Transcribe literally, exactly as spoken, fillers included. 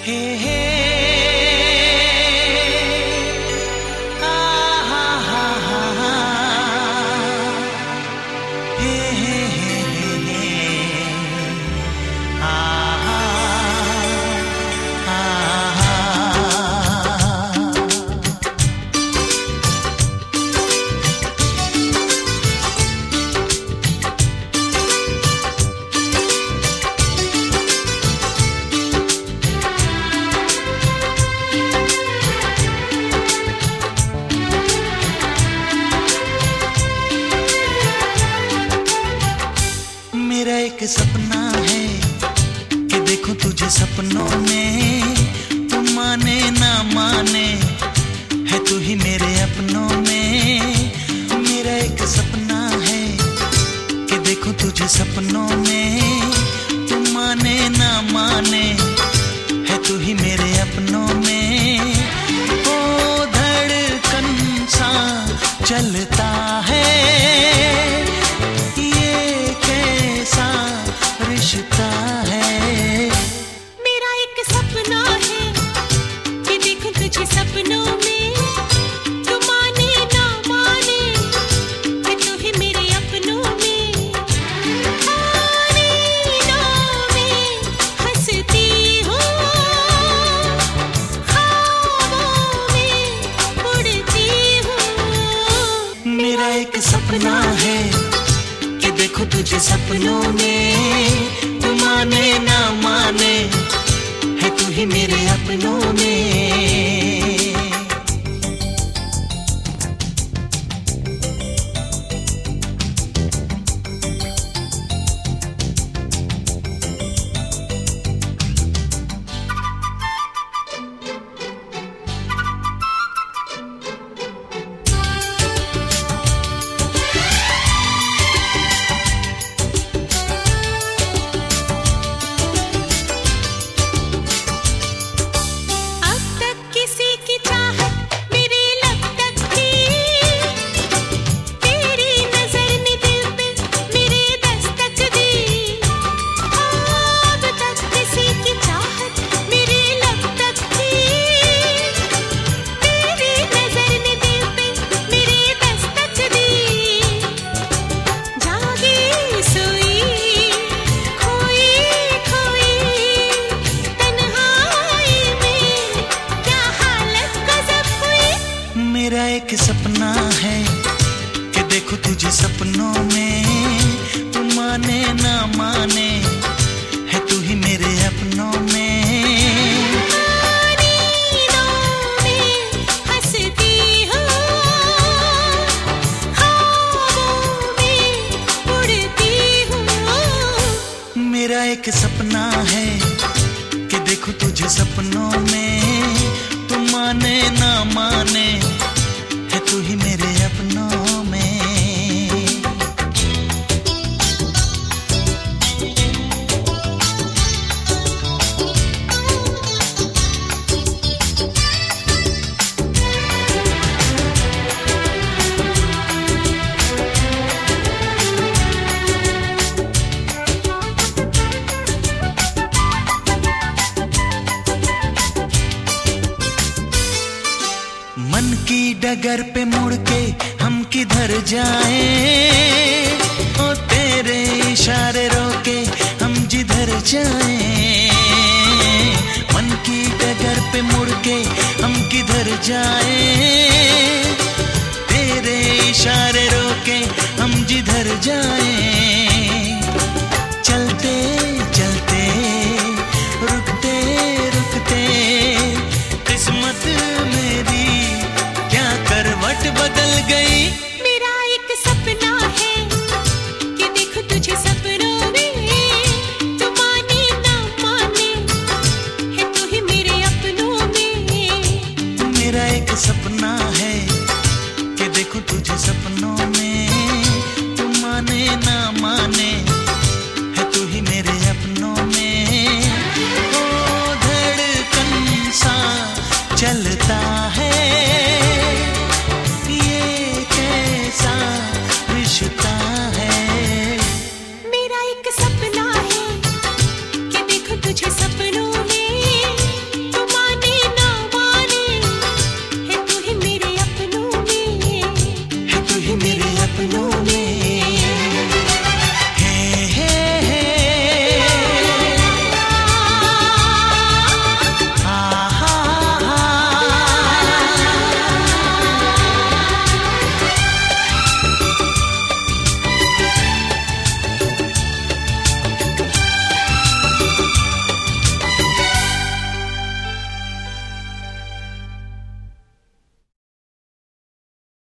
हे हे आ हा हा हा हा हे हे हे हे आ हा आ हा। मेरा एक सपना है कि देखूं तुझे सपनों में, तू माने ना माने है तू ही मेरे अपनों में। मेरा एक सपना है कि देखूं तुझे सपनों में, तू माने ना माने है तू ही मेरे अपनों में। ओ धड़कन सा चलता है रिश्ता है। मेरा एक सपना है कि देखूं तुझे सपनों में, तू माने ना माने है तू ही मेरे अपनों में। नींदों में हंसती हूँ, ख्वाबों में उड़ती हूँ। मेरा एक सपना है कि देखो तुझे सपनों में, तू माने ना माने है तू ही मेरे अपनों में। मेरा एक सपना है कि देखो तुझे सपनों में, तू माने ना माने है तू ही मेरे अपनों में। नींदों में हंसती हूँ, ख्वाबों में उड़ती हूँ। मेरा एक सपना है कि देखो तुझे सपनों में, तू माने ना माने है तू ही मेरे अपनों में। मन की डगर पे मुड़ के हम किधर जाएं, ओ तेरे इशारे रोके हम जिधर जाएं। मन की डगर पे मुड़ के हम किधर जाएं, तेरे इशारे रोके हम जिधर जाएं।